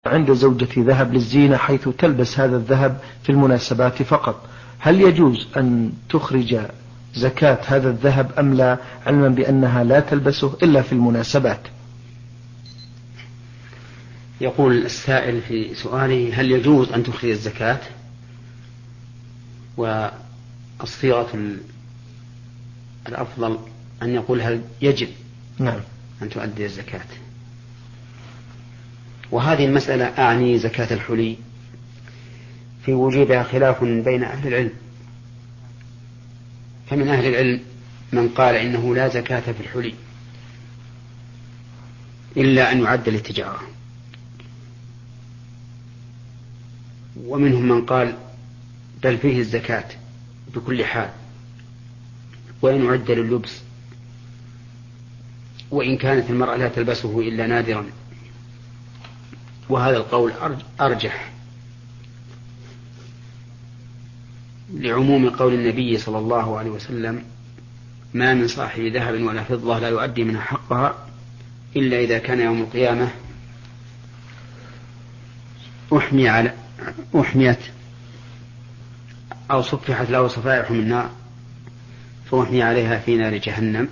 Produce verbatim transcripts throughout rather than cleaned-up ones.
عند زوجتي ذهب للزينة حيث تلبس هذا الذهب في المناسبات فقط، هل يجوز أن تخرج زكاة هذا الذهب أم لا، علما بأنها لا تلبسه إلا في المناسبات؟ يقول السائل في سؤاله: هل يجوز أن تخرج الزكاة؟ والصيغة الأفضل أن يقول: هل يجب نعم أن تؤدي الزكاة؟ وهذه المسألة أعني زكاة الحلي في وجوبها خلاف بين أهل العلم، فمن أهل العلم من قال إنه لا زكاة في الحلي إلا أن يعد للتجارة، ومنهم من قال بل فيه الزكاة بكل حال وإن يعد لللبس، وإن كانت المرأة لا تلبسه إلا نادرا، وهذا القول أرجح لعموم قول النبي صلى الله عليه وسلم: ما من صاحب ذهب ولا فضة لا يؤدي منها حقها إلا إذا كان يوم القيامة أحمي على أحميت أو صفحت له صفائح من نار فأحمي عليها في نار جهنم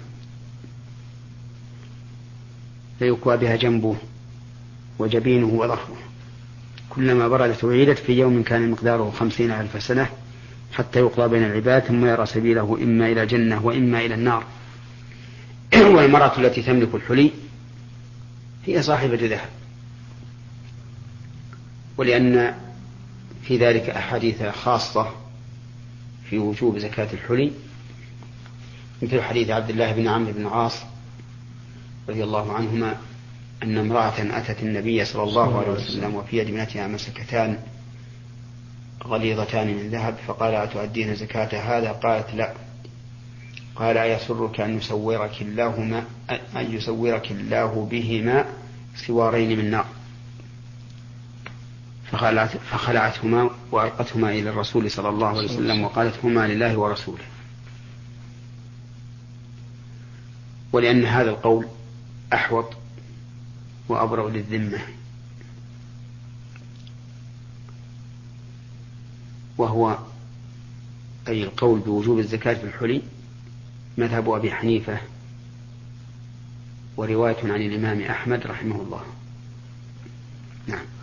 فيكوى بها جنبه وجبينه وظهره، كلما بردت أعيدت في يوم كان مقداره خمسين ألف سنة حتى يقضى بين العباد ثم يرى سبيله إما إلى الجنة وإما إلى النار. والمرأة التي تملك الحلي هي صاحبة ذهب، ولأن في ذلك أحاديث خاصة في وجوب زكاة الحلي، مثل حديث عبد الله بن عمرو بن العاص رضي الله عنهما أن امرأة أتت النبي صلى الله عليه وسلم وفي يد ابنتها مسكتان غليظتان من ذهب، فقال: أتؤدين زكاة هذا؟ قالت: لا. قال: أيسرك أن يسورك الله ما أن يسورك الله بهما سوارين من نار؟ فخلعت فخلعتهما وألقتهما إلى الرسول صلى الله عليه وسلم وقالت: هما لله ورسوله. ولأن هذا القول أحوط وأبرأ للذمة، وهو أي القول بوجوب الزكاة في الحلي مذهب أبي حنيفة ورواية عن الإمام أحمد رحمه الله. نعم.